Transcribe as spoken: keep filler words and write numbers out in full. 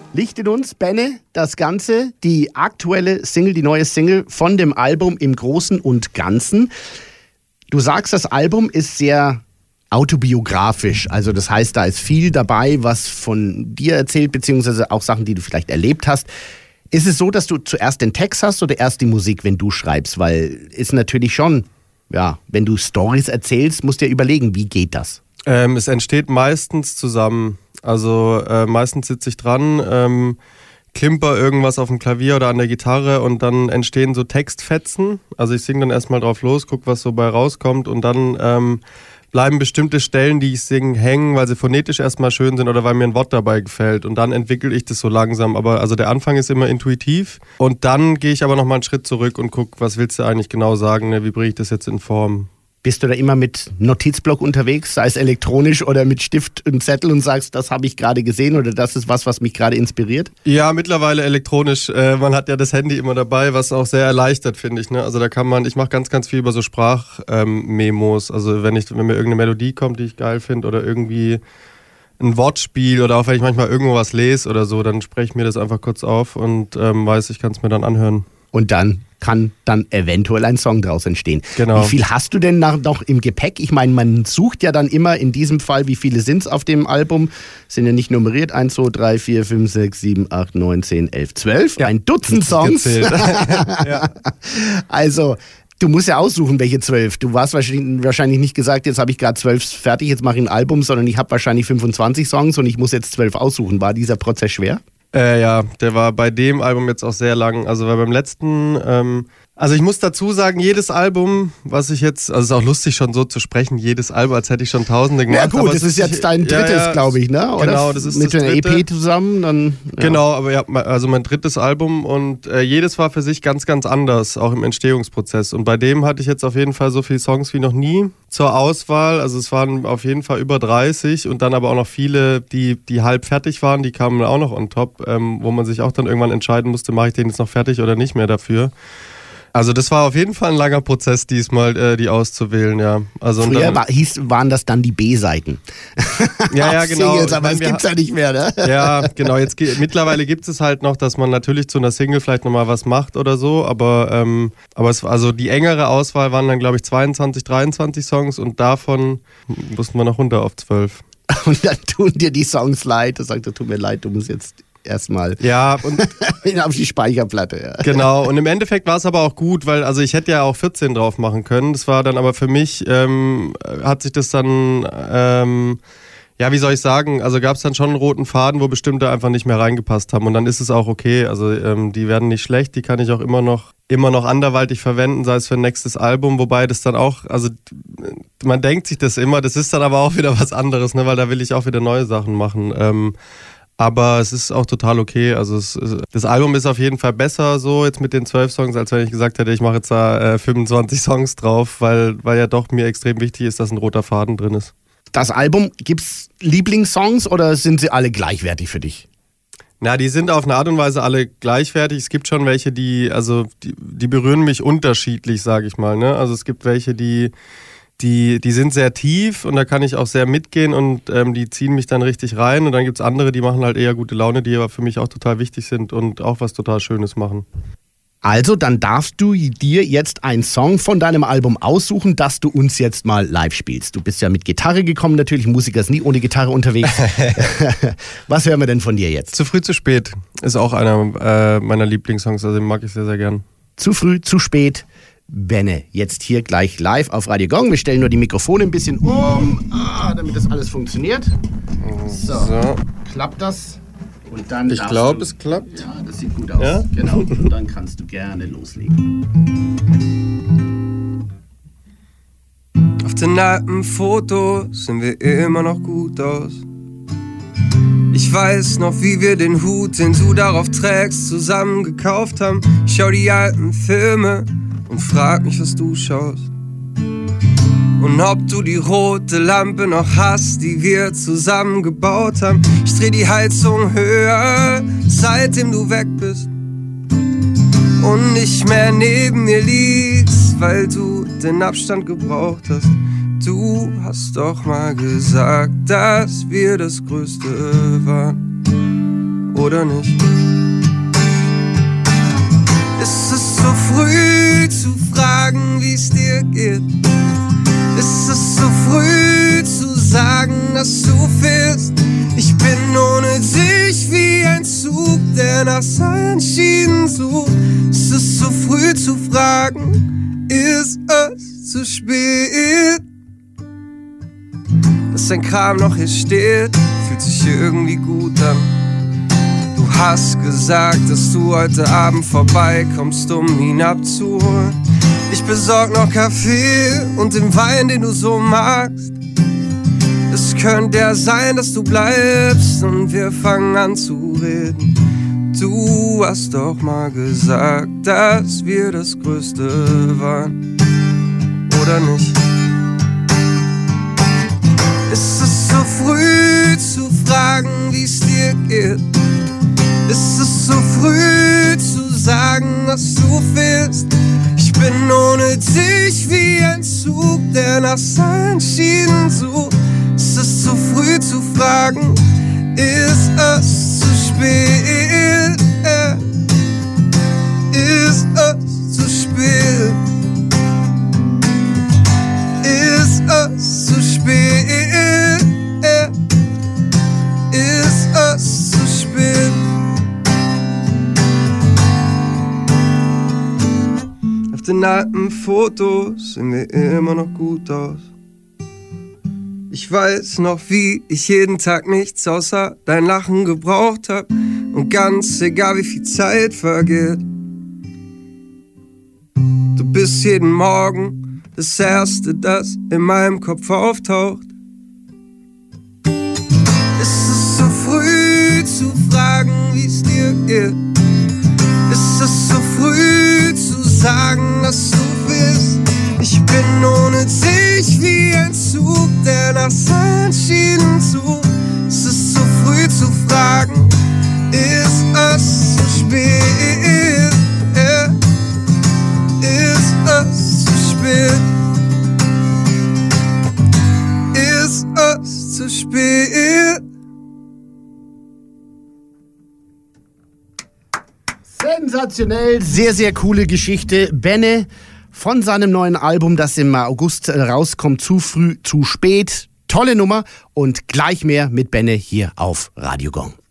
Licht in uns, Benne, das Ganze, die aktuelle Single, die neue Single von dem Album im Großen und Ganzen. Du sagst, das Album ist sehr autobiografisch, also das heißt, da ist viel dabei, was von dir erzählt, beziehungsweise auch Sachen, die du vielleicht erlebt hast. Ist es so, dass du zuerst den Text hast oder erst die Musik, wenn du schreibst? Weil ist natürlich schon, ja, wenn du Storys erzählst, musst du ja überlegen, wie geht das? Ähm, es entsteht meistens zusammen. Also äh, meistens sitze ich dran, ähm, klimper irgendwas auf dem Klavier oder an der Gitarre und dann entstehen so Textfetzen. Also ich singe dann erstmal drauf los, gucke, was so bei rauskommt und dann ähm, bleiben bestimmte Stellen, die ich singe, hängen, weil sie phonetisch erstmal schön sind oder weil mir ein Wort dabei gefällt. Und dann entwickle ich das so langsam. Aber also der Anfang ist immer intuitiv und dann gehe ich aber nochmal einen Schritt zurück und gucke, was willst du eigentlich genau sagen, ne? Wie bringe ich das jetzt in Form? Bist du da immer mit Notizblock unterwegs, sei es elektronisch oder mit Stift und Zettel und sagst, das habe ich gerade gesehen oder das ist was, was mich gerade inspiriert? Ja, mittlerweile elektronisch. Äh, man hat ja das Handy immer dabei, was auch sehr erleichtert, finde ich. Ne? Also da kann man, ich mache ganz, ganz viel über so Sprachmemos. Ähm, also wenn, ich, wenn mir irgendeine Melodie kommt, die ich geil finde oder irgendwie ein Wortspiel oder auch wenn ich manchmal irgendwo was lese oder so, dann spreche ich mir das einfach kurz auf und ähm, weiß, ich kann es mir dann anhören. Und dann kann dann eventuell ein Song daraus entstehen. Genau. Wie viel hast du denn noch im Gepäck? Ich meine, man sucht ja dann immer in diesem Fall, wie viele sind es auf dem Album? Sind ja nicht nummeriert. eins, zwei, drei, vier, fünf, sechs, sieben, acht, neun, zehn, elf, zwölf. Ja, ein Dutzend Songs. Ja. Also, du musst ja aussuchen, welche zwölf. Du warst wahrscheinlich, wahrscheinlich nicht gesagt, jetzt habe ich gerade zwölf fertig, jetzt mache ich ein Album, sondern ich habe wahrscheinlich fünfundzwanzig Songs und ich muss jetzt zwölf aussuchen. War dieser Prozess schwer? Äh, ja, der war bei dem Album jetzt auch sehr lang. Also weil beim letzten, ähm, also ich muss dazu sagen, jedes Album, was ich jetzt, also es ist auch lustig schon so zu sprechen, jedes Album, als hätte ich schon Tausende gemacht. Ja gut, aber das ist jetzt dein drittes, ja, ja, glaube ich, ne? Oder? Genau, das ist mit das einer E P zusammen, dann. Ja. Genau, aber ja, also mein drittes Album und äh, jedes war für sich ganz, ganz anders, auch im Entstehungsprozess. Und bei dem hatte ich jetzt auf jeden Fall so viele Songs wie noch nie zur Auswahl. Also es waren auf jeden Fall über dreißig und dann aber auch noch viele, die, die halb fertig waren, die kamen auch noch on top, ähm, wo man sich auch dann irgendwann entscheiden musste, mache ich den jetzt noch fertig oder nicht mehr dafür. Also das war auf jeden Fall ein langer Prozess diesmal, äh, die auszuwählen, ja. Also Früher dann, war, hieß, waren das dann die B-Seiten. Ja, ja, genau. Singles, aber das gibt's ja nicht mehr, ne? Ja, genau. Jetzt, mittlerweile gibt es halt noch, dass man natürlich zu einer Single vielleicht nochmal was macht oder so, aber, ähm, aber es, also die engere Auswahl waren dann, glaube ich, zweiundzwanzig, dreiundzwanzig Songs und davon mussten wir noch runter auf zwölf. Und dann tun dir die Songs leid. Du sagst, tut mir leid, du musst jetzt erstmal ja, und auf die Speicherplatte. Ja. Genau, und im Endeffekt war es aber auch gut, weil also ich hätte ja auch vierzehn drauf machen können. Das war dann aber für mich, ähm, hat sich das dann, ähm, ja, wie soll ich sagen, also gab es dann schon einen roten Faden, wo bestimmte einfach nicht mehr reingepasst haben und dann ist es auch okay. Also ähm, die werden nicht schlecht, die kann ich auch immer noch immer noch anderweitig verwenden, sei es für ein nächstes Album, wobei das dann auch, also man denkt sich das immer, das ist dann aber auch wieder was anderes, ne, weil da will ich auch wieder neue Sachen machen. Ähm, Aber es ist auch total okay. Also es, das Album ist auf jeden Fall besser so jetzt mit den zwölf Songs, als wenn ich gesagt hätte, ich mache jetzt da äh, fünfundzwanzig Songs drauf, weil, weil ja doch mir extrem wichtig ist, dass ein roter Faden drin ist. Das Album, gibt's Lieblingssongs oder sind sie alle gleichwertig für dich? Na, die sind auf eine Art und Weise alle gleichwertig. Es gibt schon welche, die, also die, die berühren mich unterschiedlich, sage ich mal. Ne? Also es gibt welche, die Die, die sind sehr tief und da kann ich auch sehr mitgehen und ähm, die ziehen mich dann richtig rein. Und dann gibt es andere, die machen halt eher gute Laune, die aber für mich auch total wichtig sind und auch was total Schönes machen. Also, dann darfst du dir jetzt einen Song von deinem Album aussuchen, das du uns jetzt mal live spielst. Du bist ja mit Gitarre gekommen, natürlich. Musiker ist nie ohne Gitarre unterwegs. Was hören wir denn von dir jetzt? Zu früh, zu spät ist auch einer äh, meiner Lieblingssongs, also den mag ich sehr, sehr gern. Zu früh, zu spät. Benne, jetzt hier gleich live auf Radio Gong. Wir stellen nur die Mikrofone ein bisschen um, ah, damit das alles funktioniert. So, so. Klappt das? Und dann ich glaube, es klappt. Ja, das sieht gut aus. Ja? Genau. Und dann kannst du gerne loslegen. Auf den alten Fotos sehen wir immer noch gut aus. Ich weiß noch, wie wir den Hut, den du darauf trägst, zusammen gekauft haben. Ich schau die alten Filme und frag mich, was du schaust. Und ob du die rote Lampe noch hast, die wir zusammen gebaut haben. Ich dreh die Heizung höher, seitdem du weg bist und nicht mehr neben mir liegst, weil du den Abstand gebraucht hast. Du hast doch mal gesagt, dass wir das Größte waren. oder nicht? Ist es so früh zu fragen, wie's dir geht? Ist es so früh zu sagen, dass du fehlst? Ich bin ohne dich wie ein Zug, der nach seinen Schienen sucht. Ist es so früh zu fragen, ist es zu spät? Dass dein Kram noch hier steht, fühlt sich irgendwie gut an. Du hast gesagt, dass du heute Abend vorbeikommst, um ihn abzuholen. Ich besorg noch Kaffee und den Wein, den du so magst. Es könnte ja sein, dass du bleibst und wir fangen an zu reden. Du hast doch mal gesagt, dass wir das Größte waren, oder nicht? Ist es so früh zu fragen, wie's dir geht? Ist es so früh zu sagen, dass du fehlst? Ich bin ohne dich wie ein Zug, der nach seinen Schienen sucht. Ist es zu früh zu fragen, ist es zu spät? Ist es zu spät? Ist es zu spät? Ist es zu spät? Auf den alten Fotos sehen wir immer noch gut aus. Ich weiß noch, wie ich jeden Tag nichts außer dein Lachen gebraucht hab. Und ganz egal, wie viel Zeit vergeht, du bist jeden Morgen das Erste, das in meinem Kopf auftaucht. Ist es so früh zu fragen, wie's dir geht? Ist es so früh zu sagen, dass du bist? Ich bin ohne dich wie ein Zug, der nach seinen Schienen sucht. Es ist so früh zu fragen, ist es zu spät? Ist es zu spät? Ist es zu spät? Sensationell, sehr, sehr coole Geschichte. Benne von seinem neuen Album, das im August rauskommt, zu früh, zu spät. Tolle Nummer und gleich mehr mit Benne hier auf Radio Gong.